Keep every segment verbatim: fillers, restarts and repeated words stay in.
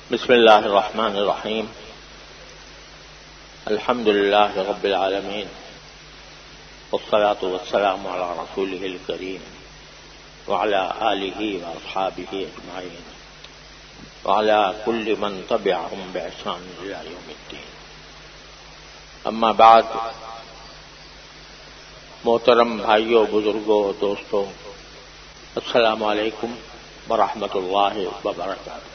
بسم اللہ الرحمن الرحیم الحمد للہ رب العالمین والصلاة والسلام علی رسولہ الکریم وعلی آلہ واصحابہ اجمعین وعلی کل من تبعہم بإحسان الی یوم الدین. اما بعد، محترم بھائیوں، بزرگوں، دوستوں، السلام علیکم ورحمۃ اللہ وبرکاتہ.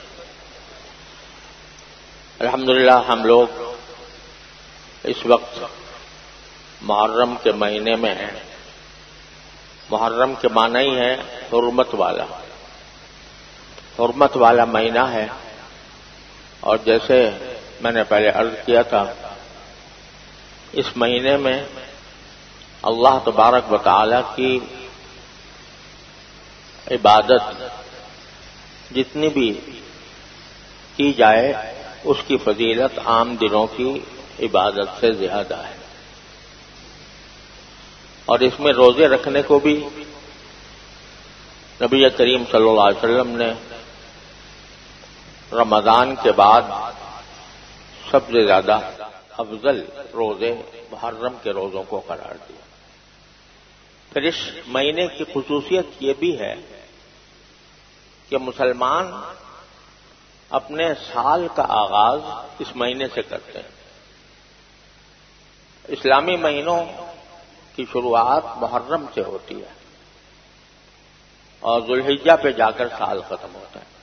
الحمدللہ ہم لوگ اس وقت محرم کے مہینے میں ہیں. محرم کے معنی ہی ہے حرمت والا، حرمت والا مہینہ ہے. اور جیسے میں نے پہلے عرض کیا تھا، اس مہینے میں اللہ تبارک و تعالی کی عبادت جتنی بھی کی جائے اس کی فضیلت عام دنوں کی عبادت سے زیادہ ہے. اور اس میں روزے رکھنے کو بھی نبی کریم صلی اللہ علیہ وسلم نے رمضان کے بعد سب سے زیادہ افضل روزے محرم کے روزوں کو قرار دیا. پھر اس مہینے کی خصوصیت یہ بھی ہے کہ مسلمان اپنے سال کا آغاز اس مہینے سے کرتے ہیں. اسلامی مہینوں کی شروعات محرم سے ہوتی ہے اور ذوالحجہ پہ جا کر سال ختم ہوتا ہے.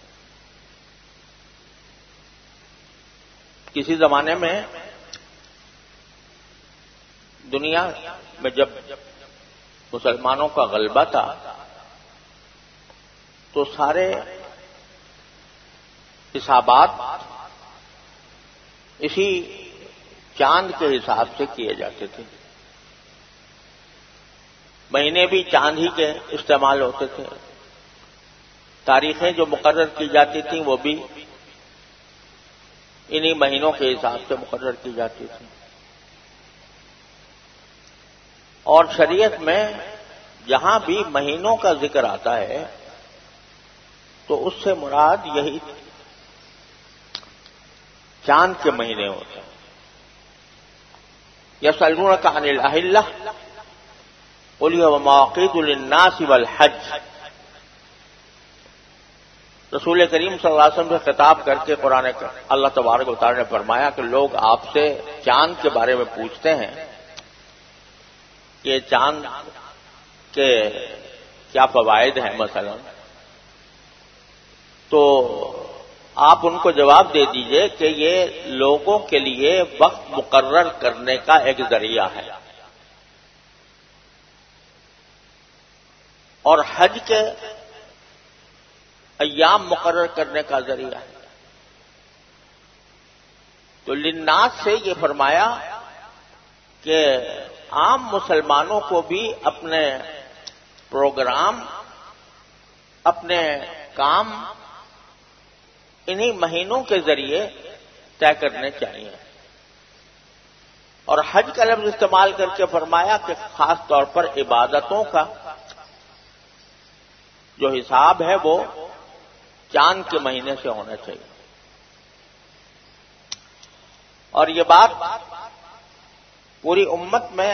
کسی زمانے میں دنیا میں جب مسلمانوں کا غلبہ تھا تو سارے حسابات اسی چاند کے حساب سے کیے جاتے تھے. مہینے بھی چاند ہی کے استعمال ہوتے تھے. تاریخیں جو مقرر کی جاتی تھیں وہ بھی انہی مہینوں کے حساب سے مقرر کی جاتی تھی. اور شریعت میں جہاں بھی مہینوں کا ذکر آتا ہے تو اس سے مراد یہی چاند کے مہینے ہوتے ہیں. یسألونک عن الأہلہ قل ہی مواقیت للناس والحج. رسول کریم صلی اللہ علیہ وسلم سے خطاب کر کے قرآن اللہ تبارک و تعالی نے فرمایا کہ لوگ آپ سے چاند کے بارے میں پوچھتے ہیں کہ چاند کے کیا فوائد ہیں مثلا، تو آپ ان کو جواب دے دیجئے کہ یہ لوگوں کے لیے وقت مقرر کرنے کا ایک ذریعہ ہے اور حج کے ایام مقرر کرنے کا ذریعہ ہے. تو للناس سے یہ فرمایا کہ عام مسلمانوں کو بھی اپنے پروگرام، اپنے کام انہی مہینوں کے ذریعے طے کرنے چاہیے. اور حج کا لفظ استعمال کر کے فرمایا کہ خاص طور پر عبادتوں کا جو حساب ہے وہ چاند کے مہینے سے ہونا چاہیے. اور یہ بات پوری امت میں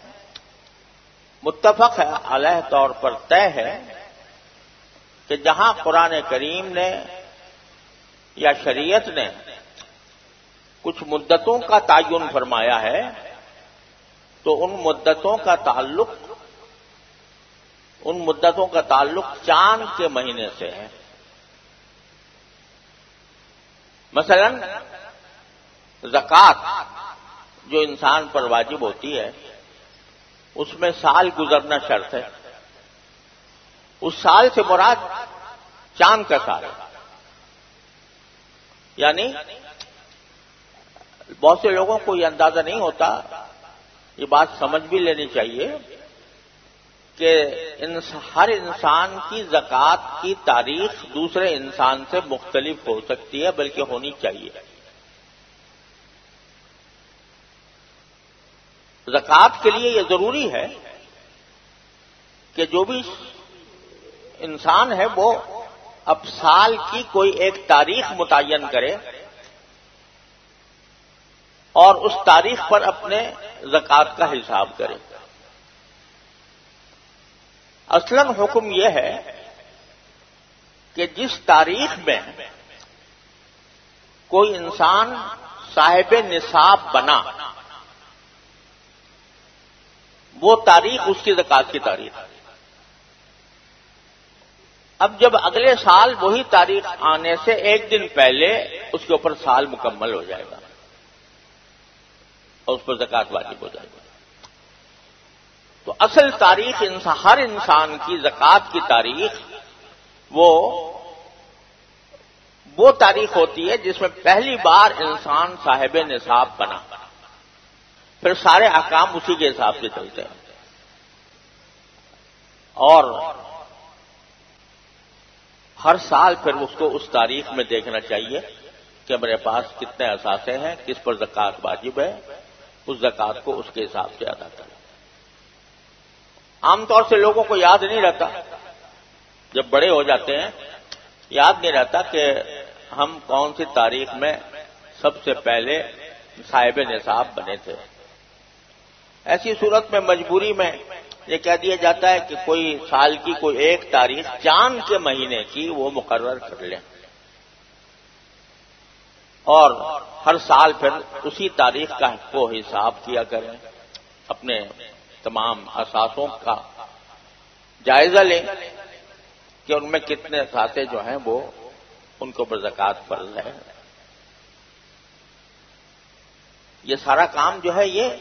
متفق ہے، علیہ طور پر طے ہے کہ جہاں قرآن کریم نے یا شریعت نے کچھ مدتوں کا تعین فرمایا ہے تو ان مدتوں کا تعلق ان مدتوں کا تعلق چاند کے مہینے سے ہے. مثلا زکوٰۃ جو انسان پر واجب ہوتی ہے اس میں سال گزرنا شرط ہے. اس سال سے مراد چاند کا سال ہے. یعنی بہت سے لوگوں کو یہ اندازہ نہیں ہوتا، یہ بات سمجھ بھی لینی چاہیے کہ ہر انسان کی زکوٰۃ کی تاریخ دوسرے انسان سے مختلف ہو سکتی ہے، بلکہ ہونی چاہیے. زکوٰۃ کے لیے یہ ضروری ہے کہ جو بھی انسان ہے وہ اب سال کی کوئی ایک تاریخ متعین کرے اور اس تاریخ پر اپنے زکوٰۃ کا حساب کرے۔ اصلاً حکم یہ ہے کہ جس تاریخ میں کوئی انسان صاحب نصاب بنا وہ تاریخ اس کی زکوٰۃ کی تاریخ ہے۔ اب جب اگلے سال وہی تاریخ آنے سے ایک دن پہلے اس کے اوپر سال مکمل ہو جائے گا اور اس پر زکوٰۃ واجب ہو جائے گا۔ تو اصل تاریخ ہر انسان کی زکوٰۃ کی تاریخ وہ وہ تاریخ ہوتی ہے جس میں پہلی بار انسان صاحب نصاب بنا، پھر سارے احکام اسی کے حساب سے چلتے ہیں۔ اور ہر سال پھر اس کو اس تاریخ میں دیکھنا چاہیے کہ میرے پاس کتنے اثاثے ہیں، کس پر زکوٰۃ واجب ہے، اس زکوٰۃ کو اس کے حساب سے ادا کریں۔ عام طور سے لوگوں کو یاد نہیں رہتا، جب بڑے ہو جاتے ہیں یاد نہیں رہتا کہ ہم کون سی تاریخ میں سب سے پہلے صاحب نصاب بنے تھے۔ ایسی صورت میں مجبوری میں یہ کہہ دیا جاتا ہے کہ کوئی سال کی کوئی ایک تاریخ چاند کے مہینے کی وہ مقرر کر لیں اور ہر سال پھر اسی تاریخ کا کو حساب کیا کریں، اپنے تمام اثاثوں کا جائزہ لیں کہ ان میں کتنے اثاثے جو ہیں وہ ان کو پر زکوٰۃ فرض ہے۔ یہ سارا کام جو ہے یہ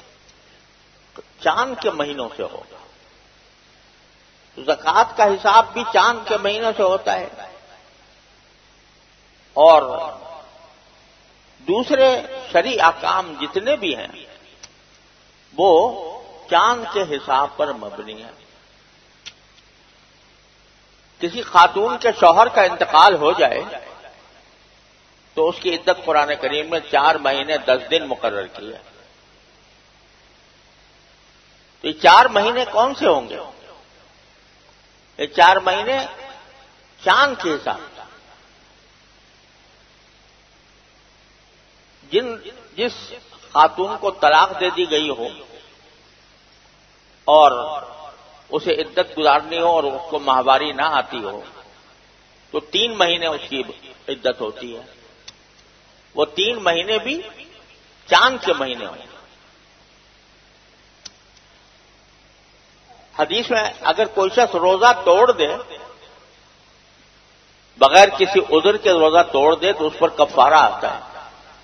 چاند کے مہینوں سے ہوگا، زکوٰۃ کا حساب بھی چاند کے مہینوں سے ہوتا ہے اور دوسرے شرعی احکام جتنے بھی ہیں وہ چاند کے حساب پر مبنی ہیں۔ کسی خاتون کے شوہر کا انتقال ہو جائے تو اس کی عدت قرآن کریم میں چار مہینے دس دن مقرر کی ہے۔ تو یہ چار مہینے کون سے ہوں گے؟ یہ چار مہینے چاند کے حساب سے، جن جس خاتون کو طلاق دے دی گئی ہو اور اسے عدت گزارنی ہو اور اس کو ماہواری نہ آتی ہو تو تین مہینے اس کی عدت ہوتی ہے، وہ تین مہینے بھی چاند کے مہینے ہوں۔ حدیث میں اگر کوئی شخص روزہ توڑ دے، بغیر کسی عذر کے روزہ توڑ دے تو اس پر کفارہ آتا ہے۔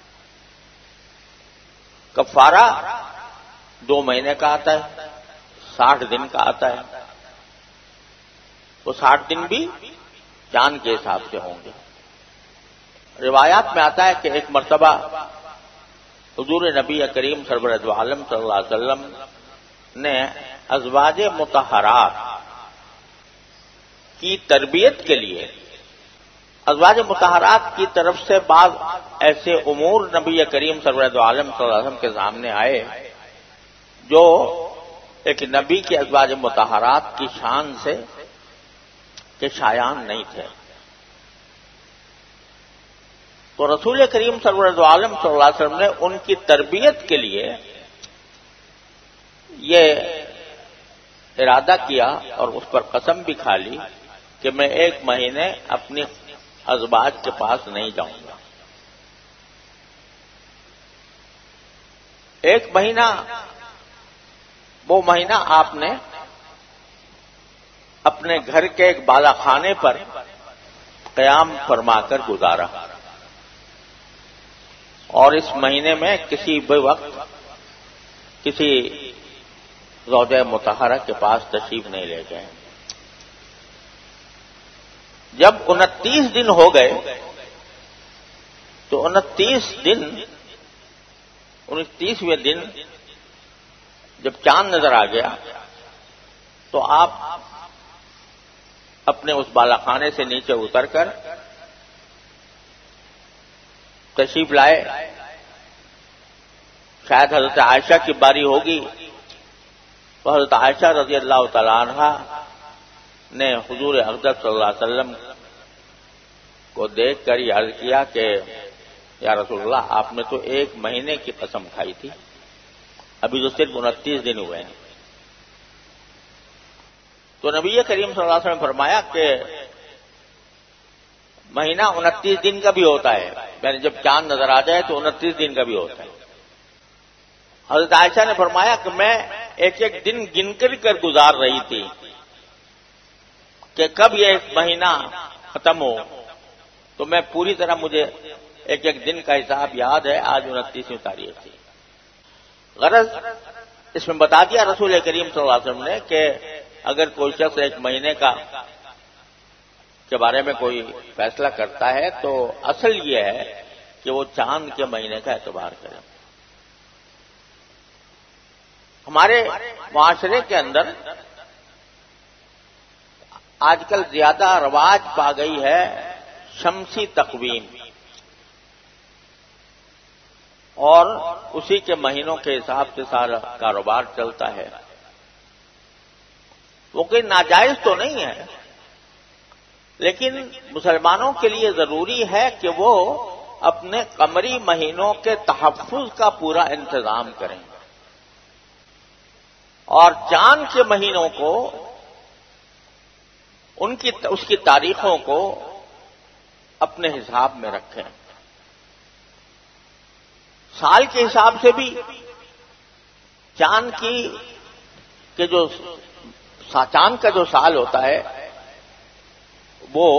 کفارہ دو مہینے کا آتا ہے، ساٹھ دن کا آتا ہے، وہ ساٹھ دن بھی چاند کے حساب سے ہوں گے۔ روایات میں آتا ہے کہ ایک مرتبہ حضور نبی کریم سرور دو عالم صلی اللہ علیہ وسلم نے ازواج مطہرات کی تربیت کے لیے ازواج مطہرات کی طرف سے بعض ایسے امور نبی کریم سرور دو عالم صلی اللہ علیہ وسلم کے سامنے آئے جو ایک نبی کے ازواج مطہرات کی شان سے کہ شایان نہیں تھے۔ تو رسول کریم سرور دو عالم صلی اللہ علیہ وسلم نے ان کی تربیت کے لیے یہ ارادہ کیا اور اس پر قسم بھی کھا لی کہ میں ایک مہینے اپنی ازواج کے پاس نہیں جاؤں گا۔ ایک مہینہ وہ مہینہ آپ نے اپنے گھر کے ایک بالا خانے پر قیام فرما کر گزارا اور اس مہینے میں کسی بھی وقت کسی زوجہ مطہرہ کے پاس تشریف نہیں لے گئے۔ جب انتیس دن ہو گئے تو انتیس دن انتیسویں دن جب چاند نظر آ گیا تو آپ اپنے اس بالا خانے سے نیچے اتر کر تشریف لائے۔ شاید حضرت عائشہ کی باری ہوگی تو حضرت عائشہ رضی اللہ تعالی عنہا نے حضور اقدس صلی اللہ علیہ وسلم کو دیکھ کر یہ عرض کیا کہ یا رسول اللہ آپ نے تو ایک مہینے کی قسم کھائی تھی، ابھی تو صرف انتیس دن ہوئے ہیں۔ تو نبی کریم صلی اللہ علیہ وسلم نے فرمایا کہ مہینہ انتیس دن کا بھی ہوتا ہے، یعنی جب چاند نظر آ جائے تو انتیس دن کا بھی ہوتا ہے۔ حضرت عائشہ نے فرمایا کہ میں ایک ایک دن گن کر کر گزار رہی تھی کہ کب یہ ایک مہینہ ختم ہو، تو میں پوری طرح مجھے ایک ایک دن کا حساب یاد ہے، آج انتیسویں تاریخ تھی۔ غرض اس میں بتا دیا رسول کریم صلی اللہ علیہ وسلم نے کہ اگر کوئی شخص ایک مہینے کا کے بارے میں کوئی فیصلہ کرتا ہے تو اصل یہ ہے کہ وہ چاند کے مہینے کا اعتبار کرے۔ ہمارے معاشرے کے اندر آج کل زیادہ رواج پا گئی ہے شمسی تقویم، اور اسی کے مہینوں کے حساب سے سارا کاروبار چلتا ہے۔ وہ کوئی ناجائز تو نہیں ہے، لیکن مسلمانوں کے لیے ضروری ہے کہ وہ اپنے قمری مہینوں کے تحفظ کا پورا انتظام کریں، اور چاند کے مہینوں کو، ان کی اس کی تاریخوں کو اپنے حساب میں رکھیں۔ سال کے حساب سے بھی چاند کی کہ جو چاند کا جو سال ہوتا ہے وہ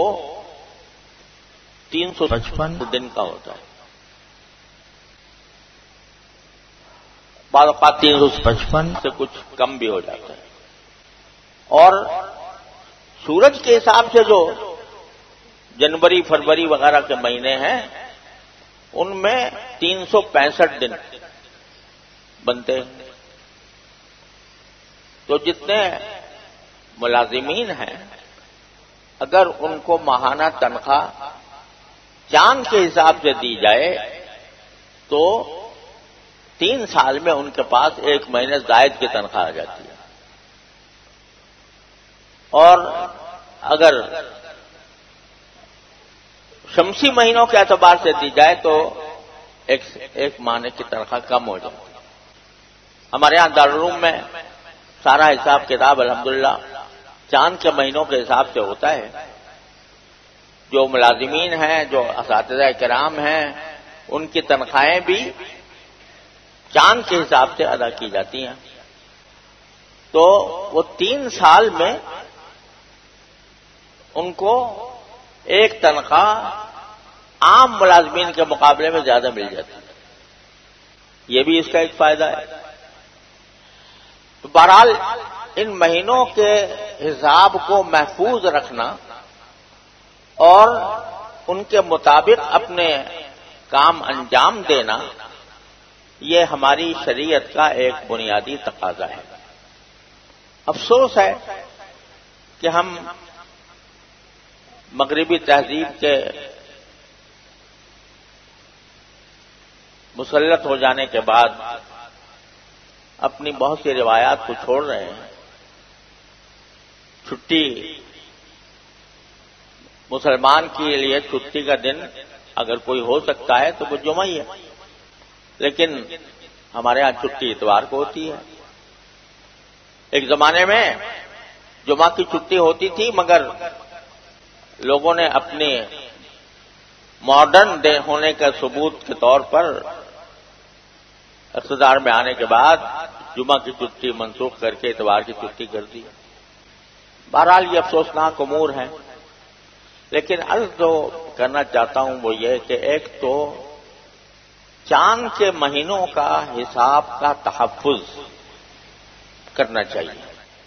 تین سو پچپن دن کا ہوتا ہے، بعض اوقات تین سو پچپن سے کچھ کم بھی ہو جاتا ہے، اور سورج کے حساب سے جو جنوری فروری وغیرہ کے مہینے ہیں ان میں تین سو پینسٹھ دن بنتے ہیں۔ تو جتنے ملازمین ہیں اگر ان کو ماہانہ تنخواہ چاند کے حساب سے دی جائے تو تین سال میں ان کے پاس ایک مہینے زائد کی تنخواہ آ جاتی ہے، اور اگر شمسی مہینوں کے اعتبار سے دی جائے تو ایک ایک ماہ کی تنخواہ کم ہو جاتی ہے۔ ہمارے یہاں دارالعلوم میں سارا حساب کتاب الحمدللہ چاند کے مہینوں کے حساب سے ہوتا ہے۔ جو ملازمین ہیں، جو اساتذہ کرام ہیں، ان کی تنخواہیں بھی چاند کے حساب سے ادا کی جاتی ہیں، تو وہ تین سال میں ان کو ایک تنخواہ عام ملازمین کے مقابلے میں زیادہ مل جاتی ہے۔ یہ بھی اس کا ایک فائدہ ہے۔ تو بہرحال ان مہینوں کے حساب کو محفوظ رکھنا اور ان کے مطابق اپنے کام انجام دینا، یہ ہماری شریعت کا ایک بنیادی تقاضا ہے۔ افسوس ہے کہ ہم مغربی تہذیب کے مسلط ہو جانے کے بعد اپنی بہت سی روایات کو چھوڑ رہے ہیں۔ چھٹی مسلمان کے لیے چھٹی کا دن اگر کوئی ہو سکتا ہے تو وہ جمعہ ہی ہے، لیکن ہمارے ہاں چھٹی اتوار کو ہوتی ہے۔ ایک زمانے میں جمعہ کی چھٹی ہوتی تھی، مگر لوگوں نے اپنے ماڈرن ڈے ہونے کا ثبوت کے طور پر اقتدار میں آنے کے بعد جمعہ کی چھٹی منسوخ کر کے اتوار کی چھٹی کر دی۔ بہرحال یہ افسوسناک امور ہیں، لیکن عرض جو کرنا چاہتا ہوں وہ یہ کہ ایک تو چاند کے مہینوں کا حساب کا تحفظ کرنا چاہیے۔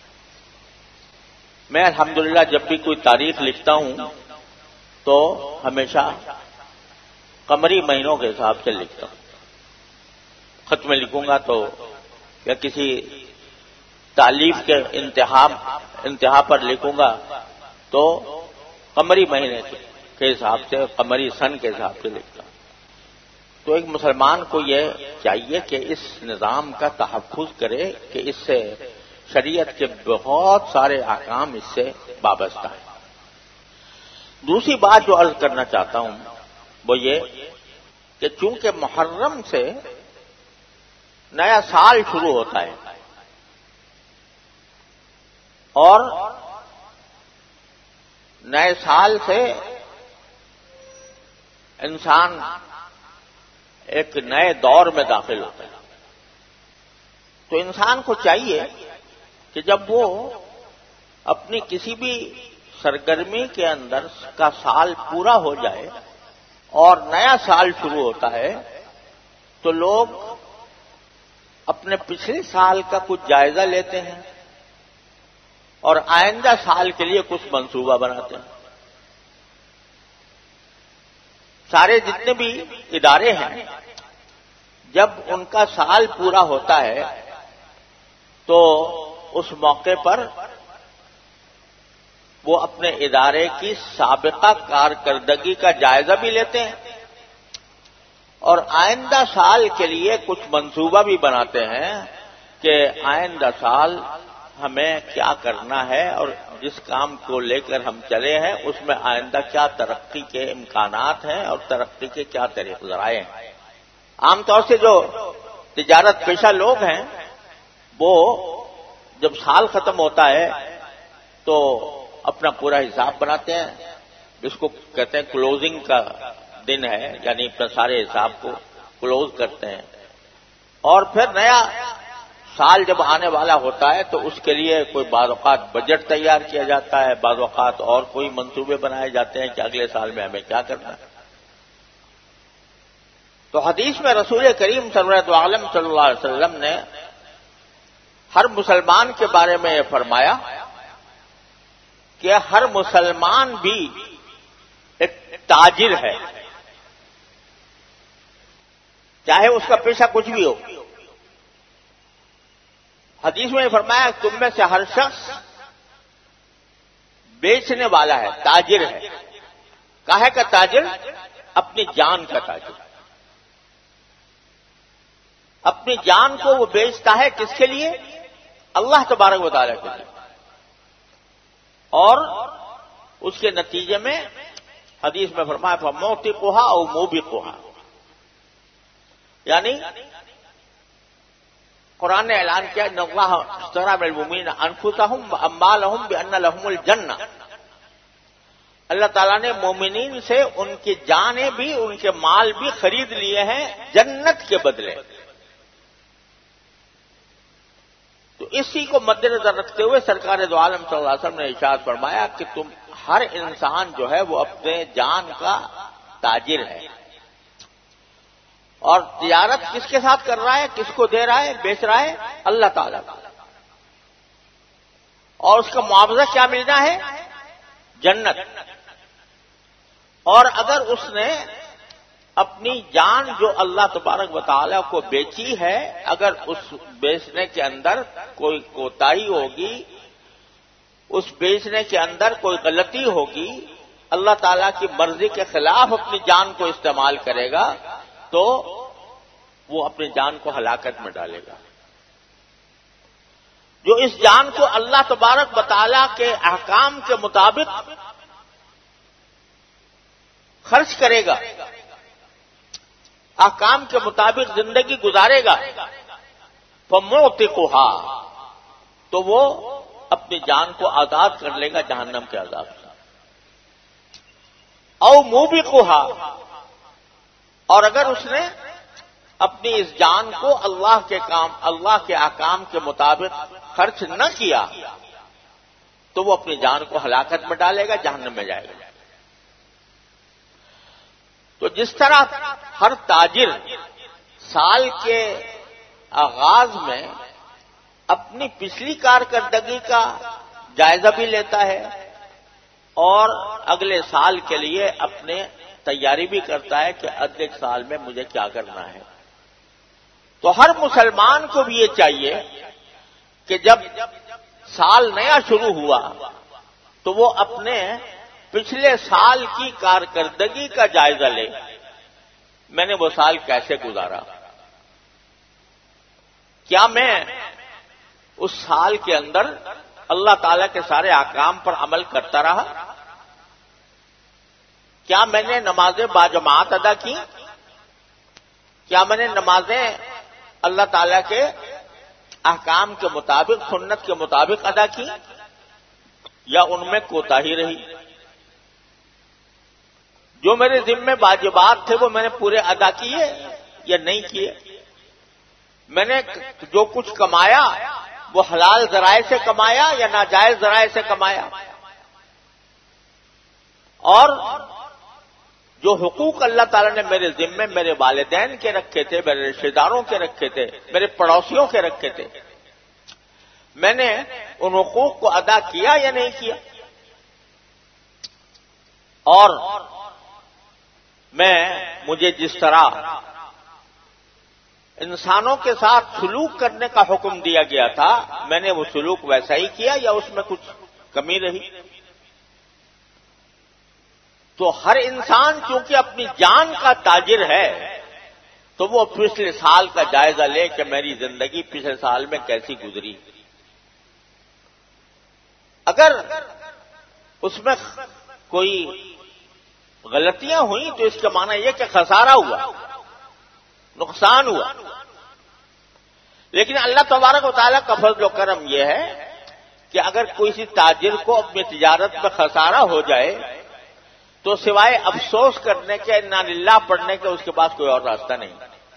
میں الحمدللہ جب بھی کوئی تاریخ لکھتا ہوں تو ہمیشہ قمری مہینوں کے حساب سے لکھتا ہوں۔ خط میں لکھوں گا تو یا کسی تالیف کے انتہا انتہا پر لکھوں گا تو قمری مہینے کے حساب سے، قمری سن کے حساب سے لکھتا ہوں۔ تو ایک مسلمان کو یہ چاہیے کہ اس نظام کا تحفظ کرے کہ اس سے شریعت کے بہت سارے احکام اس سے وابستہ ہیں۔ دوسری بات جو عرض کرنا چاہتا ہوں وہ یہ کہ چونکہ محرم سے نیا سال شروع ہوتا ہے اور نئے سال سے انسان ایک نئے دور میں داخل ہوتا ہے، تو انسان کو چاہیے کہ جب وہ اپنی کسی بھی سرگرمی کے اندر کا سال پورا ہو جائے اور نیا سال شروع ہوتا ہے تو لوگ اپنے پچھلے سال کا کچھ جائزہ لیتے ہیں اور آئندہ سال کے لیے کچھ منصوبہ بناتے ہیں۔ سارے جتنے بھی ادارے ہیں جب ان کا سال پورا ہوتا ہے تو اس موقع پر وہ اپنے ادارے کی سابقہ کارکردگی کا جائزہ بھی لیتے ہیں اور آئندہ سال کے لیے کچھ منصوبہ بھی بناتے ہیں کہ آئندہ سال ہمیں کیا کرنا ہے اور جس کام کو لے کر ہم چلے ہیں اس میں آئندہ کیا ترقی کے امکانات ہیں اور ترقی کے کیا طریقے ذرائع ہیں۔ عام طور سے جو تجارت پیشہ لوگ ہیں وہ جب سال ختم ہوتا ہے تو اپنا پورا حساب بناتے ہیں، جس کو کہتے ہیں کلوزنگ کا دن ہے، یعنی اپنے سارے حساب کو کلوز کرتے ہیں، اور پھر نیا سال جب آنے والا ہوتا ہے تو اس کے لیے کوئی بعض اوقات بجٹ تیار کیا جاتا ہے، بعض اوقات اور کوئی منصوبے بنائے جاتے ہیں کہ اگلے سال میں ہمیں کیا کرنا ہے۔ تو حدیث میں رسول کریم صلی اللہ علیہ صلی اللہ علیہ وسلم نے ہر مسلمان کے بارے میں یہ فرمایا کہ ہر مسلمان بھی ایک تاجر ہے، چاہے اس کا پیشہ کچھ بھی ہو۔ حدیث میں یہ فرمایا تم میں سے ہر شخص بیچنے والا ہے، تاجر ہے۔ کاہے کا تاجر؟ اپنی جان کا تاجر۔ اپنی جان کو وہ بیچتا ہے کس کے لیے؟ اللہ تبارک و تعالیٰ کے لیے، اور اس کے نتیجے میں حدیث میں فرمایا فَمُعْتِقُهَا أَوْ مُوبِقُهَا، یعنی قرآن نے اعلان کیا ان اللہ اشتری من المؤمنین انفسهم واموالهم بان لهم الجنہ، اللہ تعالیٰ نے مومنین سے ان کی جانیں بھی ان کے مال بھی خرید لیے ہیں جنت کے بدلے۔ تو اسی کو مد نظر رکھتے ہوئے سرکار دو عالم صلی اللہ علیہ وسلم نے ارشاد فرمایا کہ تم ہر انسان جو ہے وہ اپنے جان کا تاجر ہے، اور تجارت کس کے ساتھ کر رہا ہے، کس کو دے رہا ہے، بیچ رہا ہے؟ اللہ تعالیٰ کا، اور اس کا معاوضہ کیا ملنا ہے؟ جنت۔ اور اگر اس نے اپنی جان جو اللہ تبارک و تعالیٰ کو بیچی ہے، اگر اس بیچنے کے اندر کوئی کوتاہی ہوگی، اس بیچنے کے اندر کوئی غلطی ہوگی، اللہ تعالیٰ کی مرضی کے خلاف اپنی جان کو استعمال کرے گا تو وہ اپنی جان کو ہلاکت میں ڈالے گا۔ جو اس جان کو اللہ تبارک و تعالیٰ کے احکام کے مطابق خرچ کرے گا، احکام کے مطابق زندگی گزارے گا، فَمُعْتِقُهَا، تو وہ اپنی جان کو آزاد کر لے گا جہنم کے عذاب سے۔ او موبقها، اور اگر اس نے اپنی اس جان کو اللہ کے کام اللہ کے احکام کے مطابق خرچ نہ کیا تو وہ اپنی جان کو ہلاکت میں ڈالے گا، جہنم میں جائے گا۔ تو جس طرح ہر تاجر سال کے آغاز میں اپنی پچھلی کارکردگی کا جائزہ بھی لیتا ہے اور اگلے سال کے لیے اپنے تیاری بھی کرتا ہے کہ اگلے سال میں مجھے کیا کرنا ہے، تو ہر مسلمان کو بھی یہ چاہیے کہ جب سال نیا شروع ہوا تو وہ اپنے پچھلے سال کی کارکردگی کا جائزہ لے، میں نے وہ سال کیسے گزارا، کیا میں اس سال کے اندر اللہ تعالی کے سارے احکام پر عمل کرتا رہا، کیا میں نے نمازیں باجماعت ادا کی؟ کیا میں نے نمازیں اللہ تعالی کے احکام کے مطابق، سنت کے مطابق ادا کی، یا ان میں کوتاہی رہی؟ جو میرے ذمے واجبات تھے وہ میں نے پورے ادا کیے یا نہیں کیے؟ میں نے جو کچھ کمایا وہ حلال ذرائع سے کمایا یا ناجائز ذرائع سے کمایا؟ اور جو حقوق اللہ تعالیٰ نے میرے ذمے میرے والدین کے رکھے تھے، میرے رشتہ داروں کے رکھے تھے، میرے پڑوسیوں کے رکھے تھے، میں نے ان حقوق کو ادا کیا یا نہیں کیا؟ اور میں مجھے جس طرح انسانوں کے ساتھ سلوک کرنے کا حکم دیا گیا تھا، میں نے وہ سلوک ویسا ہی کیا یا اس میں کچھ کمی رہی؟ تو ہر انسان چونکہ اپنی جان کا تاجر ہے تو وہ پچھلے سال کا جائزہ لے کہ میری زندگی پچھلے سال میں کیسی گزری۔ اگر اس میں کوئی غلطیاں ہوئیں تو اس کا معنی یہ کہ خسارہ ہوا، نقصان ہوا۔ لیکن اللہ تبارک و تعالیٰ کا فضل و کرم یہ ہے کہ اگر کسی تاجر کو اپنی تجارت میں خسارہ ہو جائے تو سوائے افسوس کرنے کے، انا للہ پڑھنے کے، اس کے پاس کوئی اور راستہ نہیں۔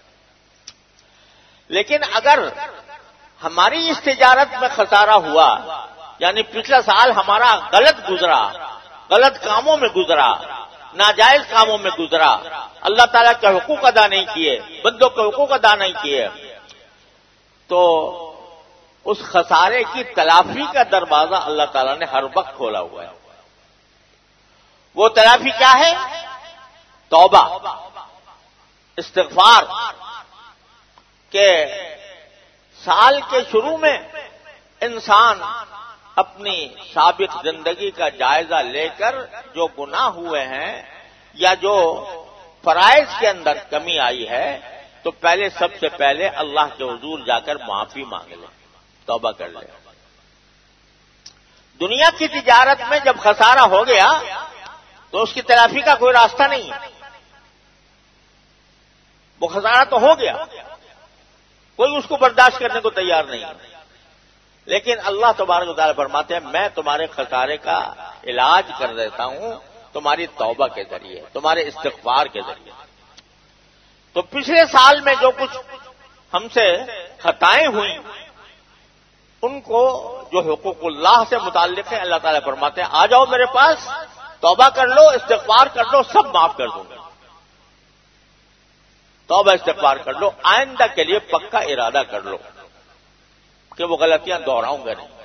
لیکن اگر ہماری اس تجارت میں خسارہ ہوا، یعنی پچھلا سال ہمارا غلط گزرا، غلط کاموں میں گزرا، ناجائز کاموں میں گزرا، اللہ تعالیٰ کے حقوق ادا نہیں کیے، بندوں کے حقوق ادا نہیں کیے، تو اس خسارے کی تلافی کا دروازہ اللہ تعالیٰ نے ہر وقت کھولا ہوا ہے۔ وہ تلافی کیا ہے؟ توبہ، استغفار، کہ سال کے شروع میں انسان اپنی سابق زندگی کا جائزہ لے کر جو گناہ ہوئے ہیں یا جو فرائض کے اندر کمی آئی ہے تو پہلے سب سے پہلے اللہ کے حضور جا کر معافی مانگ لے، توبہ کر لے۔ دنیا کی تجارت میں جب خسارہ ہو گیا تو اس کی تلافی کا کوئی راستہ نہیں ہے، وہ خسارہ تو ہو گیا، کوئی اس کو برداشت کرنے کو تیار نہیں ہے۔ لیکن اللہ تبارک و تعالیٰ فرماتے ہیں میں تمہارے خسارے کا علاج کر دیتا ہوں تمہاری توبہ کے ذریعے، تمہارے استغفار کے ذریعے۔ تو پچھلے سال میں جو کچھ ہم سے خطائیں ہوئیں ان کو، جو حقوق اللہ سے متعلق ہیں، اللہ تعالیٰ فرماتے ہیں آ جاؤ میرے پاس، توبہ کر لو، استغفار کر لو، سب معاف کر دوں گا۔ توبہ استغفار کر لو، آئندہ کے لیے پکا ارادہ کر لو کہ وہ غلطیاں دوہراؤں گا نہیں۔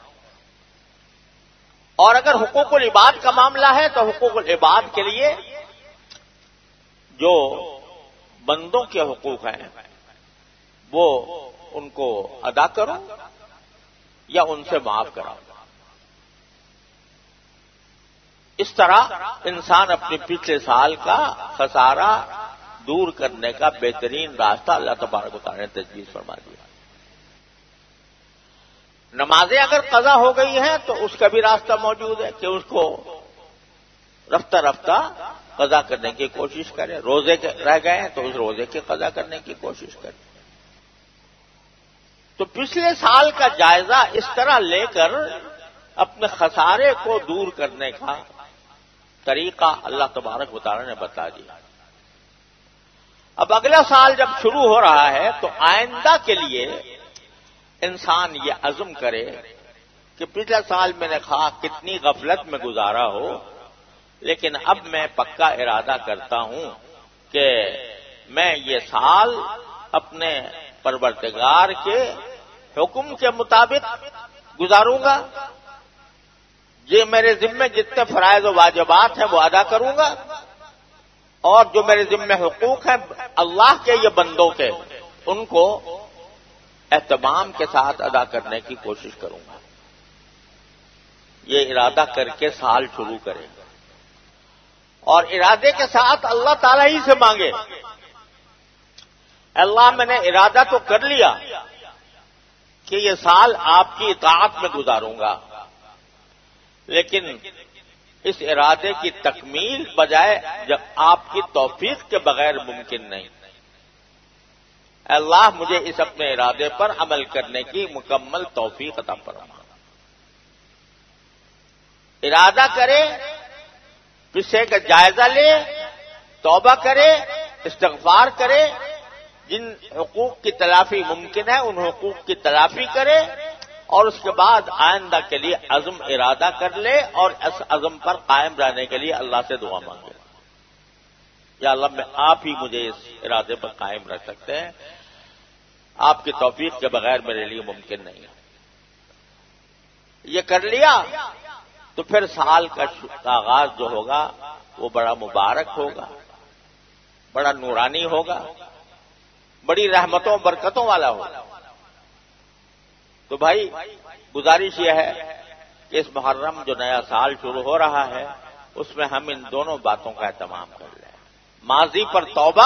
اور اگر حقوق العباد کا معاملہ ہے تو حقوق العباد کے لیے جو بندوں کے حقوق ہیں وہ ان کو ادا کرو یا ان سے معاف کراؤ۔ اس طرح انسان اپنے پچھلے سال کا خسارہ دور کرنے کا بہترین راستہ اللہ تبارک و تعالیٰ نے تجویز فرما دیا۔ نمازیں اگر قضا ہو گئی ہیں تو اس کا بھی راستہ موجود ہے کہ اس کو رفتہ رفتہ قضا کرنے کی کوشش کرے۔ روزے رہ گئے ہیں تو اس روزے کی قضا کرنے کی کوشش کرے۔ تو پچھلے سال کا جائزہ اس طرح لے کر اپنے خسارے کو دور کرنے کا طریقہ اللہ تبارک و تعالیٰ نے بتا دیا۔ اب اگلا سال جب شروع ہو رہا ہے تو آئندہ کے لیے انسان یہ عزم کرے کہ پچھلا سال میں نے خواہ کتنی غفلت میں گزارا ہو، لیکن اب میں پکا ارادہ کرتا ہوں کہ میں یہ سال اپنے پروردگار کے حکم کے مطابق گزاروں گا، یہ میرے ذمے جتنے فرائض و واجبات ہیں وہ ادا کروں گا، اور جو میرے ذمے حقوق ہیں اللہ کے یہ بندوں کے ان کو اہتمام کے ساتھ ادا کرنے کی کوشش کروں گا۔ یہ ارادہ کر کے سال شروع کریں گے اور ارادے کے ساتھ اللہ تعالیٰ ہی سے مانگے، اللہ میں نے ارادہ تو کر لیا کہ یہ سال آپ کی اطاعت میں گزاروں گا، لیکن اس ارادے کی تکمیل بجائے جب آپ کی توفیق کے بغیر ممکن نہیں. اللہ مجھے اس اپنے ارادے پر عمل کرنے کی مکمل توفیق عطا فرما. ارادہ کرے، پچھے کا جائزہ لے، توبہ کرے، استغفار کرے، جن حقوق کی تلافی ممکن ہے ان حقوق کی تلافی کرے، اور اس کے بعد آئندہ کے لیے عزم ارادہ کر لے اور اس عزم پر قائم رہنے کے لیے اللہ سے دعا مانگے. یا اللہ میں آپ ہی مجھے اس ارادے پر قائم رکھ سکتے ہیں، آپ کی توفیق کے بغیر میرے لیے ممکن نہیں ہے. یہ کر لیا تو پھر سال کا آغاز جو ہوگا وہ بڑا مبارک ہوگا، بڑا نورانی ہوگا، بڑی رحمتوں برکتوں والا ہوگا. تو بھائی گزارش یہ ہے کہ اس محرم جو نیا سال شروع ہو رہا ہے اس میں ہم ان دونوں باتوں کا اہتمام کر لیں. ماضی پر توبہ،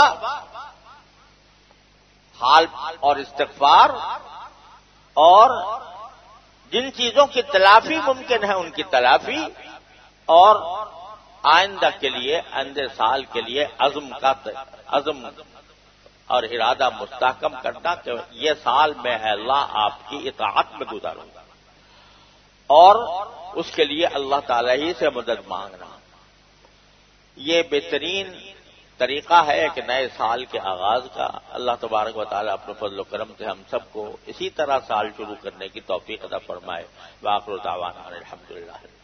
حال اور استغفار، اور جن چیزوں کی تلافی ممکن ہے ان کی تلافی، اور آئندہ کے لیے آئندہ سال کے لیے عزم کا عزم اور ارادہ مستحکم کرنا کہ یہ سال میں ہے اللہ آپ کی اطاعت میں گزاروں گا، اور اس کے لیے اللہ تعالی ہی سے مدد مانگنا. یہ بہترین طریقہ ہے کہ نئے سال کے آغاز کا. اللہ تبارک و تعالی اپنے فضل و کرم سے ہم سب کو اسی طرح سال شروع کرنے کی توفیق عطا فرمائے. وآخر دعوانا الحمدللہ.